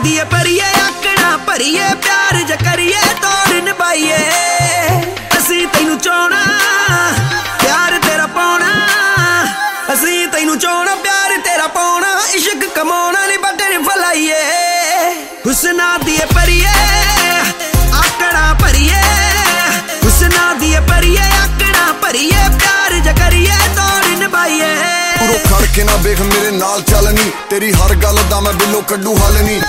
ਦੀਏ ਭਰੀਏ ਆਕੜਾ ਭਰੀਏ प्यार ज करिए तोड़ निभाइए असी तैनू चाहना प्यार तेरा पाना असी तैनू चाहना प्यार तेरा पाना इश्क कमाना नहीं बगैर फलाइए हुस्ना दिए भरीए आकड़ा भरीए हुस्ना दिए भरीए आकड़ा भरीए प्यार ज करिए तोड़ निभाइए खड़ के ना वेख मेरे नाल चल नी तेरी हर गल दा मैं बिलो कड्डू हल नी